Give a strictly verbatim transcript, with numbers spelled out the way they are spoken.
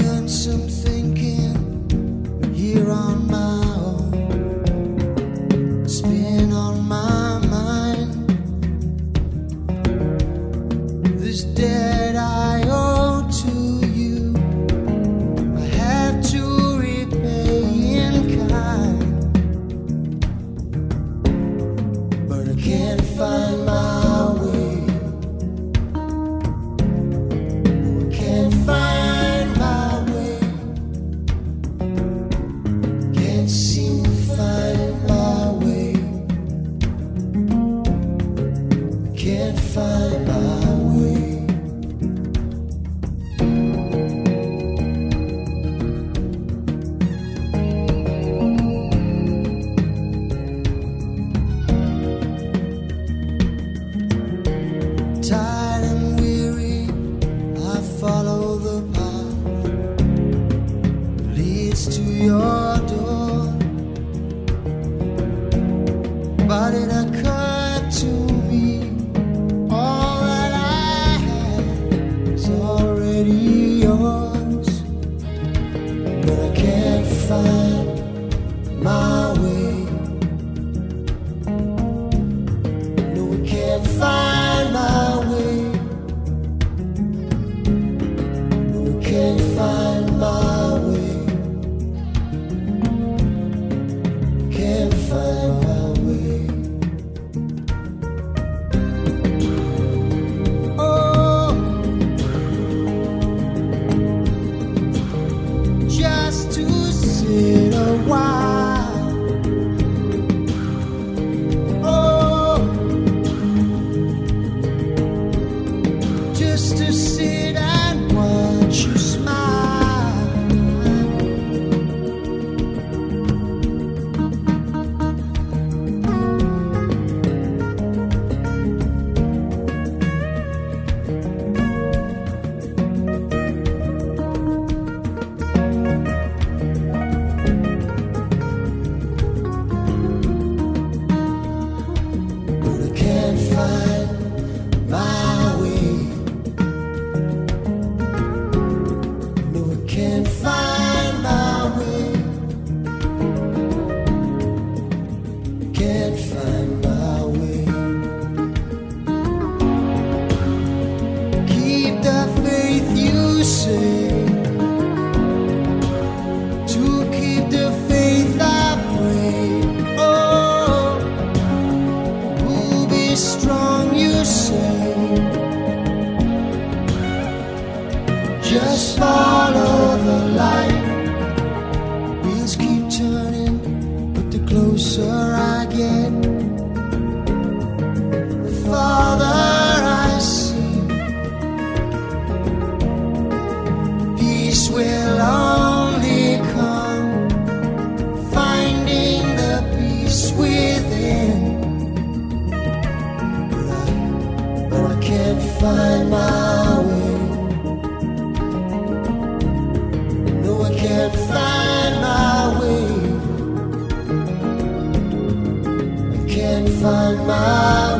done some thinking here on my own. It's been on my mind. This debt I owe to you, I have to repay in kind. But I can't find my way. Can't find my way. Can't seem to find my way. Can't find my way. Tired and weary, I follow the path that leads to your door. But it occurred to me, all that I had is already yours. But I can't find my way. No, I can't find my way. No, I can't find my way. Can't find my way. Oh, just to sit a while. Oh, just to sit and watch you smile. But I can't find my way. No, I can't find my way. Can't find my way. Keep the faith, you say. To keep the faith, I pray. Oh, who'll be strong, you say. Just follow the light. Wheels keep turning, but the closer I get, the farther I see. Peace will only come finding the peace within. But I, but I can't find my way. No, I can't find my way. I can't find my